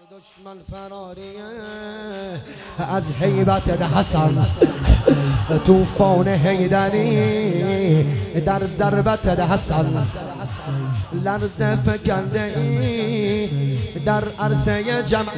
دشمن فراریه از هیبت حسن، طوفان حیدری در ضربت حسن، لرزه فکنده ای در عرصه جمع.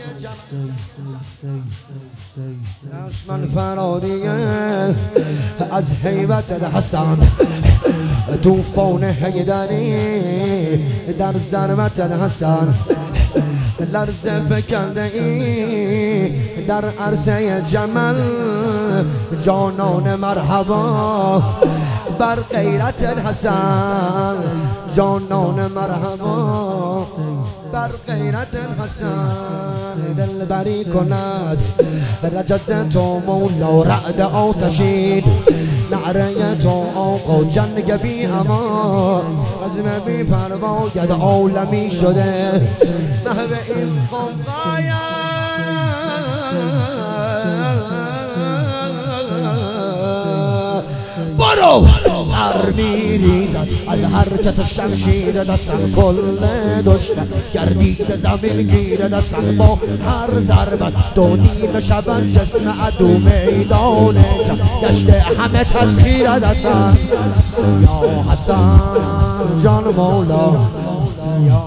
دشمن فراریه از هیبت حسن، طوفان حیدری در ضربت حسن، لرزه فکنده ای در عرصه جمل. جانان مرحبا بر غیرت الحسن، جانان مرحبا بر غیرت الحسن. دل بری کند رجز تو مولا، رعد آتشین نعره تو آقا، جنگ بی امان عزم بی پرواید عالمی شده محو این قمقایم. برو سر میریزد از حرکت شمشیر دستم، کل دشمن گردید زمین گیر دستم. با هر ضربت دو نیم شبن جسم عدو میدان گشته همه تسخیر دستم. یا حسن جان مولا، یا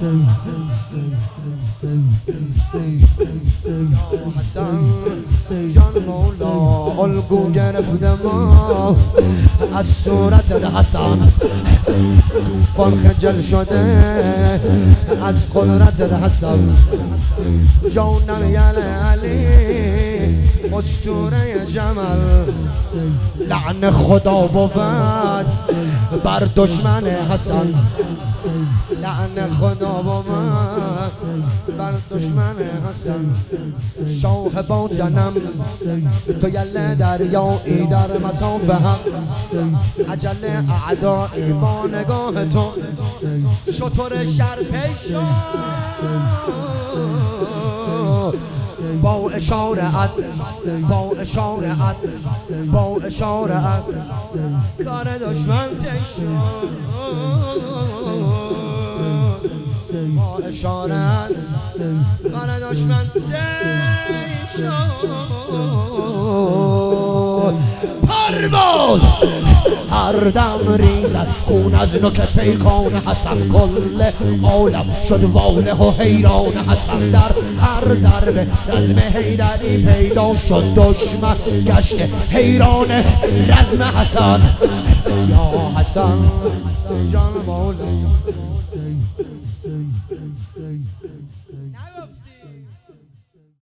حسن جان مولا. الگو گرفته ما از صورت حسن، طوفان خجل شده از قدرت حسن. جانم یل علی اسطوره جمل، لعن خدا بود بر دشمن حسن، لعن خدا بود بر دشمن حسن. شاه با جنم تو یل دریایی در مسافه هم، عجل اعدایی با نگاه تو شطور شر پیش با اشارت، با اشارت، با اشارت کار دشمن تیش با اشارت کار دشمن تیش. پرواز هر دم ریزد خون از نوک پیکان حسن، کل عالم شد واله و حیران حسن. در هر ضربه رزم حیدری پیدا شد، دشمن گشت حیران رزم حسن. یا حسن جان مولا.